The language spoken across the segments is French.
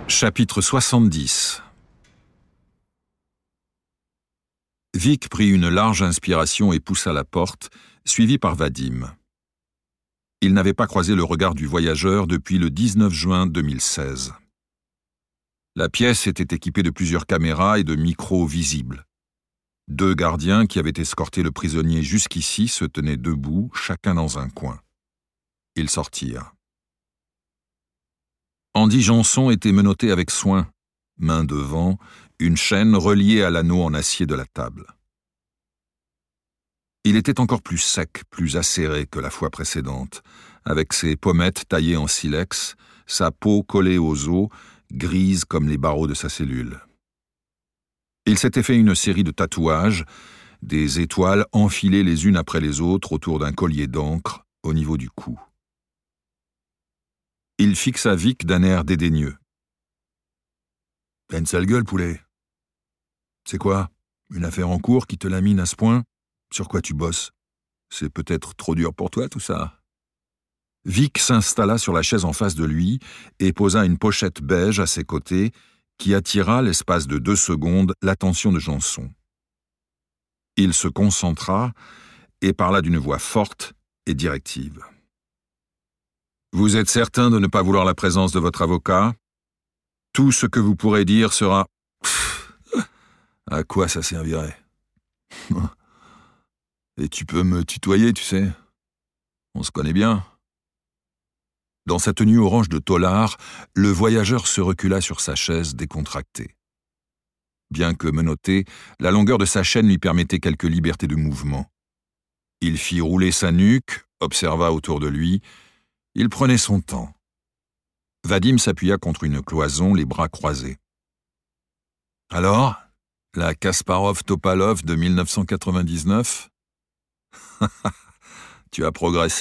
Chapitre 70. Vic prit une large inspiration et poussa la porte, suivi par Vadim. Il n'avait pas croisé le regard du voyageur depuis le 19 juin 2016. La pièce était équipée de plusieurs caméras et de micros visibles. 2 gardiens qui avaient escorté le prisonnier jusqu'ici se tenaient debout, chacun dans un coin. Ils sortirent. Andy Janson était menotté avec soin, main devant, une chaîne reliée à l'anneau en acier de la table. Il était encore plus sec, plus acéré que la fois précédente, avec ses pommettes taillées en silex, sa peau collée aux os, grise comme les barreaux de sa cellule. Il s'était fait une série de tatouages, des étoiles enfilées les unes après les autres autour d'un collier d'encre au niveau du cou. Il fixa Vic d'un air dédaigneux. « T'as une sale gueule, poulet. C'est quoi, une affaire en cours qui te lamine à ce point? Sur quoi tu bosses? C'est peut-être trop dur pour toi, tout ça ?» Vic s'installa sur la chaise en face de lui et posa une pochette beige à ses côtés qui attira, l'espace de 2 secondes, l'attention de Janson. Il se concentra et parla d'une voix forte et directive. « Vous êtes certain de ne pas vouloir la présence de votre avocat? Tout ce que vous pourrez dire sera... » À quoi ça servirait? Et tu peux me tutoyer, tu sais. On se connaît bien. Dans sa tenue orange de tôlard, le voyageur se recula sur sa chaise décontractée. Bien que menotté, la longueur de sa chaîne lui permettait quelques libertés de mouvement. Il fit rouler sa nuque, observa autour de lui. Il prenait son temps. Vadim s'appuya contre une cloison, les bras croisés. « Alors, la Kasparov-Topalov de 1999 ? Tu as progressé ?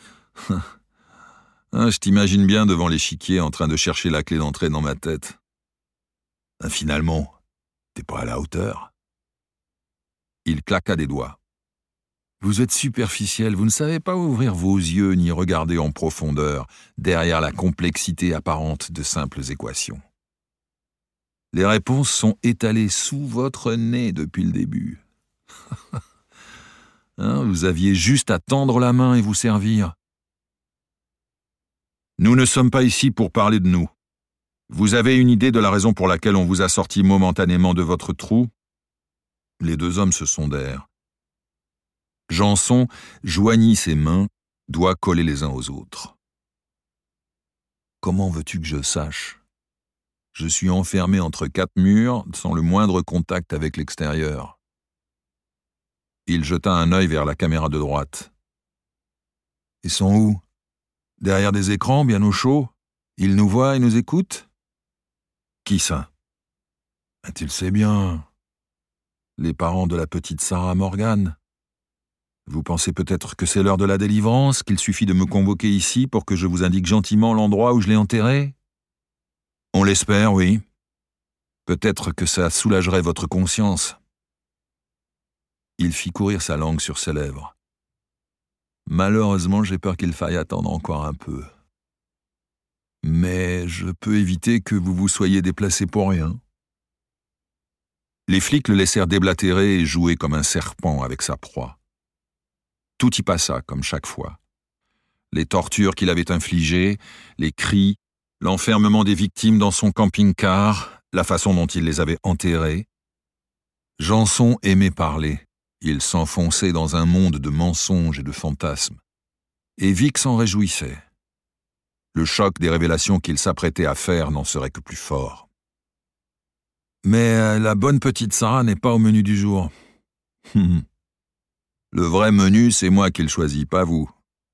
Je t'imagine bien devant l'échiquier en train de chercher la clé d'entrée dans ma tête. Finalement, t'es pas à la hauteur. » Il claqua des doigts. « Vous êtes superficiel, vous ne savez pas ouvrir vos yeux ni regarder en profondeur, derrière la complexité apparente de simples équations. Les réponses sont étalées sous votre nez depuis le début. Vous aviez juste à tendre la main et vous servir. Nous ne sommes pas ici pour parler de nous. Vous avez une idée de la raison pour laquelle on vous a sorti momentanément de votre trou ? » Les 2 hommes se sondèrent. Janson joignit ses mains, doigts collés les uns aux autres. « Comment veux-tu que je sache ? Je suis enfermé entre 4 murs, sans le moindre contact avec l'extérieur. » Il jeta un œil vers la caméra de droite. « Ils sont où ? Derrière des écrans, bien au chaud ? Ils nous voient et nous écoutent ? » ?»« Qui ça ? » ?»« Tu le sais bien. Les parents de la petite Sarah Morgan. Vous pensez peut-être que c'est l'heure de la délivrance, qu'il suffit de me convoquer ici pour que je vous indique gentiment l'endroit où je l'ai enterré ? On l'espère, oui. Peut-être que ça soulagerait votre conscience. » Il fit courir sa langue sur ses lèvres. « Malheureusement, j'ai peur qu'il faille attendre encore un peu. Mais je peux éviter que vous vous soyez déplacé pour rien. » Les flics le laissèrent déblatérer et jouer comme un serpent avec sa proie. Tout y passa, comme chaque fois. Les tortures qu'il avait infligées, les cris, l'enfermement des victimes dans son camping-car, la façon dont il les avait enterrées. Janson aimait parler. Il s'enfonçait dans un monde de mensonges et de fantasmes. Et Vic s'en réjouissait. Le choc des révélations qu'il s'apprêtait à faire n'en serait que plus fort. Mais la bonne petite Sarah n'est pas au menu du jour. Le vrai menu, c'est moi qui le choisis, pas vous.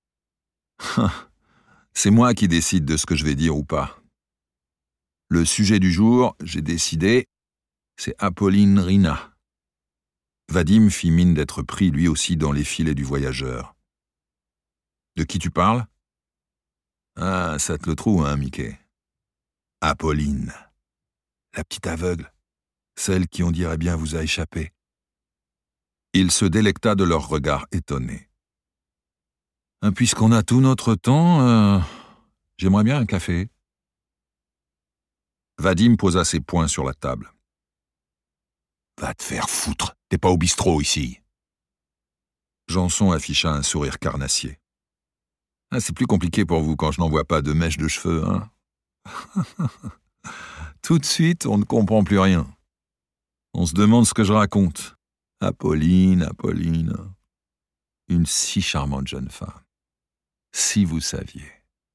C'est moi qui décide de ce que je vais dire ou pas. Le sujet du jour, j'ai décidé, c'est Apolline Rina. Vadim fit mine d'être pris lui aussi dans les filets du voyageur. De qui tu parles ? Ah, ça te le trouve, hein, Mickey. Apolline. La petite aveugle. Celle qui, on dirait bien, vous a échappé. Il se délecta de leur regard étonné. « Puisqu'on a tout notre temps, j'aimerais bien un café. » Vadim posa ses poings sur la table. Va te faire foutre, t'es pas au bistrot ici. Janson afficha un sourire carnassier. Ah, c'est plus compliqué pour vous quand je n'envoie pas de mèches de cheveux, hein. Tout de suite, on ne comprend plus rien. On se demande ce que je raconte. Apolline. Une si charmante jeune femme. Si vous saviez.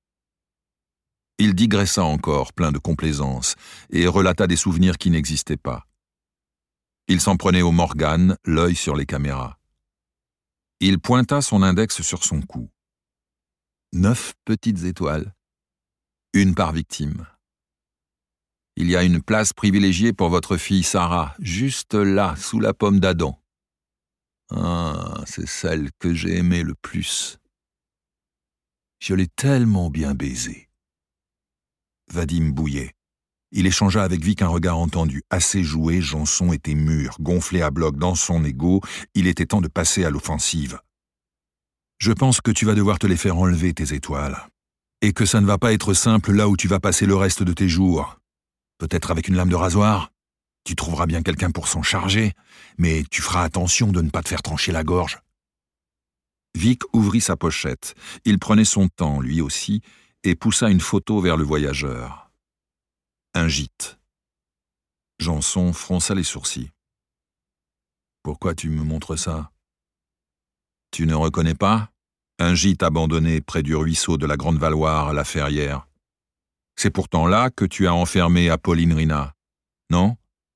Il digressa encore, plein de complaisance, et relata des souvenirs qui n'existaient pas. Il s'en prenait au Morgan, l'œil sur les caméras. Il pointa son index sur son cou. 9 petites étoiles. Une par victime. Il y a une place privilégiée pour votre fille Sarah, juste là, sous la pomme d'Adam. Ah, c'est celle que j'ai aimée le plus. Je l'ai tellement bien baisée. Vadim bouillait. Il échangea avec Vic un regard entendu. Assez joué, Janson était mûr, gonflé à bloc dans son ego. Il était temps de passer à l'offensive. Je pense que tu vas devoir te les faire enlever, tes étoiles. Et que ça ne va pas être simple là où tu vas passer le reste de tes jours. Peut-être avec une lame de rasoir. Tu trouveras bien quelqu'un pour s'en charger, mais tu feras attention de ne pas te faire trancher la gorge. Vic ouvrit sa pochette. Il prenait son temps, lui aussi, et poussa une photo vers le voyageur. Un gîte. Janson fronça les sourcils. Pourquoi tu me montres ça? Tu ne reconnais pas? Un gîte abandonné près du ruisseau de la Grande Valoire à la Ferrière. C'est pourtant là que tu as enfermé Apolline Rina, non?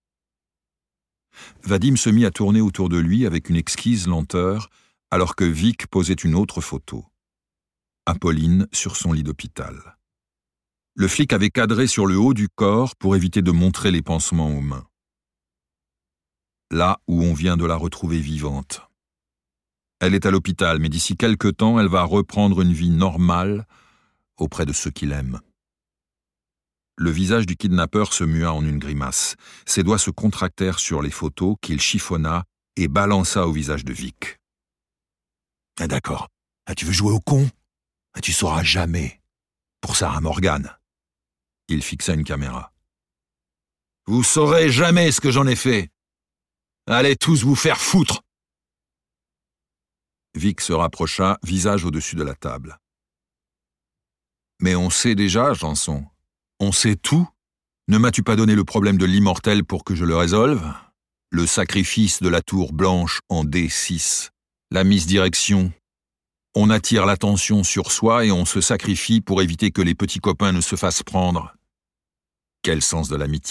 Vadim se mit à tourner autour de lui avec une exquise lenteur, alors que Vic posait une autre photo. Apolline sur son lit d'hôpital. Le flic avait cadré sur le haut du corps pour éviter de montrer les pansements aux mains. Là où on vient de la retrouver vivante. Elle est à l'hôpital, mais d'ici quelque temps, elle va reprendre une vie normale auprès de ceux qui l'aiment. Le visage du kidnappeur se mua en une grimace. Ses doigts se contractèrent sur les photos qu'il chiffonna et balança au visage de Vic. « Ah d'accord. Ah, tu veux jouer au con? Ah, tu sauras jamais. Pour Sarah Morgan. » Il fixa une caméra. « Vous saurez jamais ce que j'en ai fait. Allez tous vous faire foutre !» Vic se rapprocha, visage au-dessus de la table. « Mais on sait déjà, Janson. On sait tout. Ne m'as-tu pas donné le problème de l'immortel pour que je le résolve? Le sacrifice de la tour blanche en D6. La misdirection. On attire l'attention sur soi et on se sacrifie pour éviter que les petits copains ne se fassent prendre. Quel sens de l'amitié! »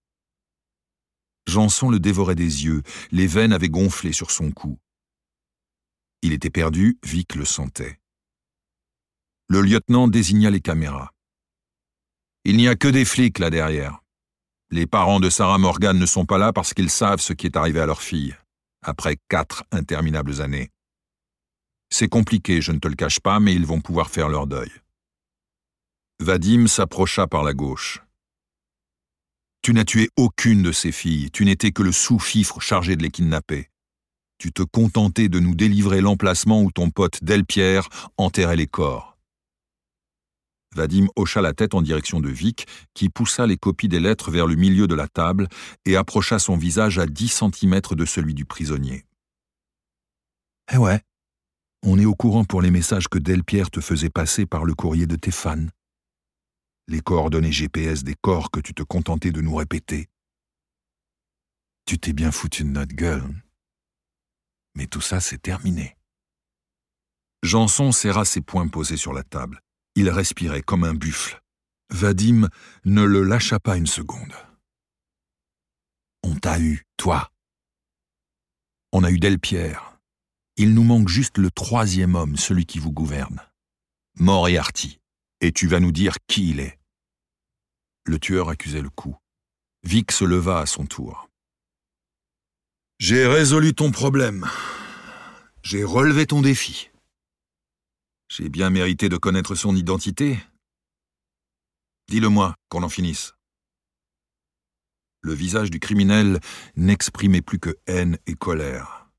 Janson le dévorait des yeux, les veines avaient gonflé sur son cou. Il était perdu, Vic le sentait. Le lieutenant désigna les caméras. Il n'y a que des flics là derrière. Les parents de Sarah Morgan ne sont pas là parce qu'ils savent ce qui est arrivé à leur fille, après 4 interminables années. C'est compliqué, je ne te le cache pas, mais ils vont pouvoir faire leur deuil. Vadim s'approcha par la gauche. Tu n'as tué aucune de ces filles, tu n'étais que le sous-fifre chargé de les kidnapper. Tu te contentais de nous délivrer l'emplacement où ton pote Delpierre enterrait les corps. Vadim hocha la tête en direction de Vic, qui poussa les copies des lettres vers le milieu de la table et approcha son visage à 10 centimètres de celui du prisonnier. « Eh ouais, on est au courant pour les messages que Delpierre te faisait passer par le courrier de tes fans. Les coordonnées GPS des corps que tu te contentais de nous répéter. Tu t'es bien foutu de notre gueule. Mais tout ça, c'est terminé. » Janson serra ses poings posés sur la table. Il respirait comme un buffle. Vadim ne le lâcha pas une seconde. « On t'a eu, toi. On a eu Delpierre. Il nous manque juste le 3e homme, celui qui vous gouverne. Moriarty. Et tu vas nous dire qui il est. » Le tueur accusait le coup. Vic se leva à son tour. « J'ai résolu ton problème. J'ai relevé ton défi. J'ai bien mérité de connaître son identité. Dis-le-moi, qu'on en finisse. » Le visage du criminel n'exprimait plus que haine et colère.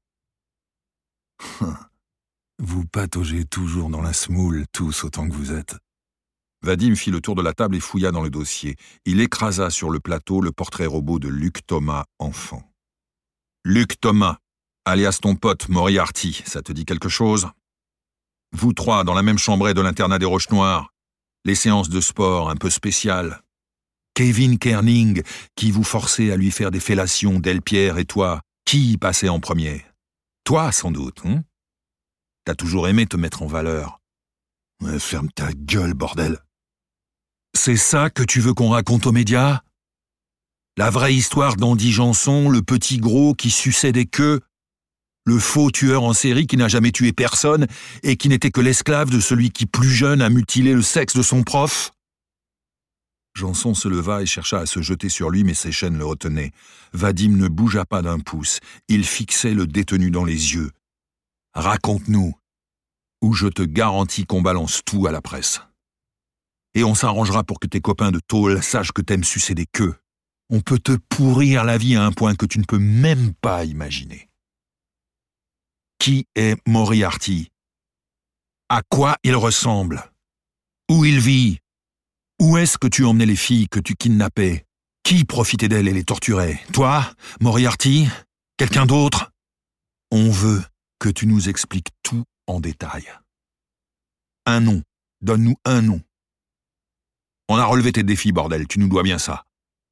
« Vous pataugez toujours dans la smoule, tous autant que vous êtes. Vadim fit le tour de la table et fouilla dans le dossier. Il écrasa sur le plateau le portrait robot de Luc Thomas, enfant. Luc Thomas, alias ton pote Moriarty, ça te dit quelque chose? Vous trois, dans la même chambrée de l'internat des Roches Noires. Les séances de sport un peu spéciales. Kevin Kerning, qui vous forçait à lui faire des fellations, Delpierre et toi, qui y passait en premier? Toi, sans doute, hein? T'as toujours aimé te mettre en valeur. Ferme ta gueule, bordel. C'est ça que tu veux qu'on raconte aux médias? La vraie histoire d'Andy Janson, le petit gros qui suçait des queues? Le faux tueur en série qui n'a jamais tué personne et qui n'était que l'esclave de celui qui, plus jeune, a mutilé le sexe de son prof? Janson se leva et chercha à se jeter sur lui, mais ses chaînes le retenaient. Vadim ne bougea pas d'un pouce. Il fixait le détenu dans les yeux. « Raconte-nous, ou je te garantis qu'on balance tout à la presse. Et on s'arrangera pour que tes copains de tôle sachent que t'aimes sucer des queues. On peut te pourrir la vie à un point que tu ne peux même pas imaginer. Qui est Moriarty? À quoi il ressemble? Où il vit? Où est-ce que tu emmenais les filles que tu kidnappais? Qui profitait d'elles et les torturait? Toi? Moriarty? Quelqu'un d'autre? On veut que tu nous expliques tout en détail. Un nom. Donne-nous un nom. On a relevé tes défis, bordel. Tu nous dois bien ça.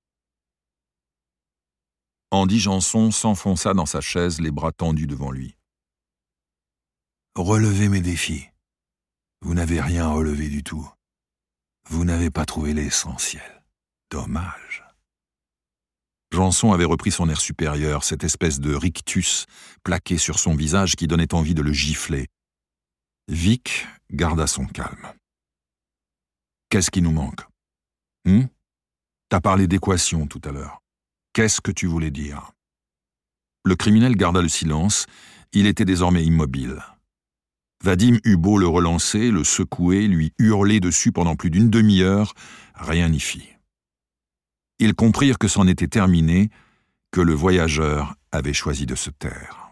Andy Janson s'enfonça dans sa chaise, les bras tendus devant lui. Relevez mes défis. Vous n'avez rien relevé du tout. Vous n'avez pas trouvé l'essentiel. Dommage. Janson avait repris son air supérieur, cette espèce de rictus plaqué sur son visage qui donnait envie de le gifler. Vic garda son calme. Qu'est-ce qui nous manque? T'as parlé d'équation tout à l'heure. Qu'est-ce que tu voulais dire? Le criminel garda le silence. Il était désormais immobile. Vadim eut beau le relancer, le secouer, lui hurler dessus pendant plus d'une demi-heure, rien n'y fit. Ils comprirent que c'en était terminé, que le voyageur avait choisi de se taire.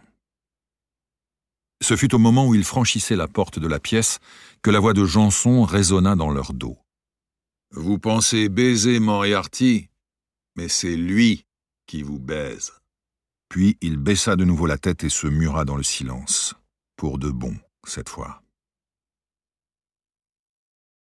Ce fut au moment où ils franchissaient la porte de la pièce que la voix de Janson résonna dans leur dos. « Vous pensez baiser Moriarty, mais c'est lui qui vous baise. » Puis il baissa de nouveau la tête et se mura dans le silence, pour de bon cette fois.